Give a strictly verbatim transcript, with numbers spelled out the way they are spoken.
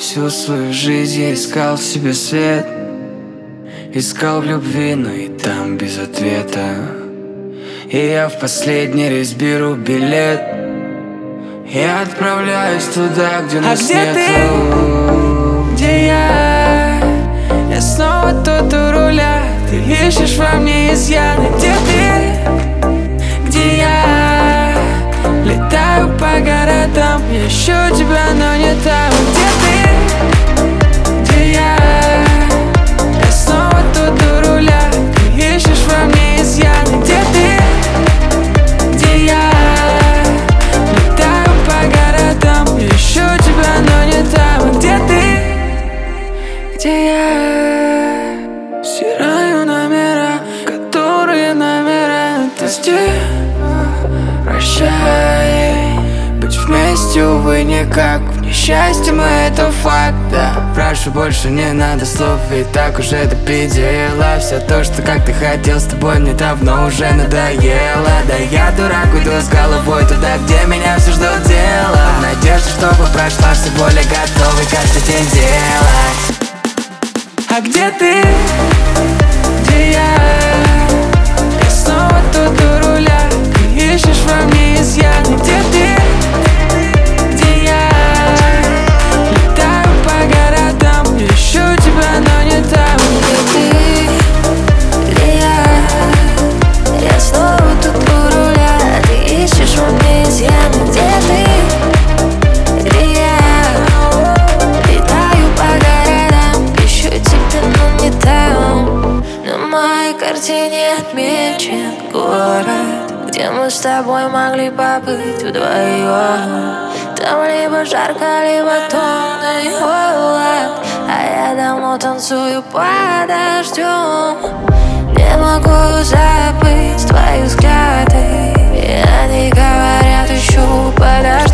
всю свою жизнь я искал в себе свет. Искал в любви, но и там без ответа. И я в последний рейс беру билет. Я отправляюсь туда, где нас а где нету. ты? Где я? Я снова тут у руля. Ты ищешь во мне изъяны. Где ты? Где я? Летаю по городам. Я ищу тебя, но не там. Где ты? Где я? Я снова тут у руля. Ты ищешь во мне изъяны. Где ты? Где я? Летаю по городам. Я ищу тебя, но не там. Где ты? Где я? Стираю номера, которые намеряют тости. Прощай. Быть вместе, увы, никак. В несчастье мы, это факт, да. Прошу, больше не надо слов, ведь так уже до предела. Все то, что как ты хотел, с тобой мне давно уже надоело. Да я дурак, уйду с головой туда, где меня все ждут дело. В надежде, чтобы прошла, все более готовый каждый день делать. А где ты? Где я? Я снова тут у руля. Ты ищешь во мне изъяны. Где ты? Где я? Летаю по городам. Я ищу тебя, но не там. Где ты? Где я? Я снова тут у руля. Ты ищешь во мне изъяны. Где ты? Где я? Летаю по городам. Ищу тебя, но не там. На моей картине отмечен город, где мы с тобой могли побыть вдвоем. Там либо жарко, либо томный холод, а я давно танцую под дождем. Не могу забыть твои взгляды, и они говорят еще подожди.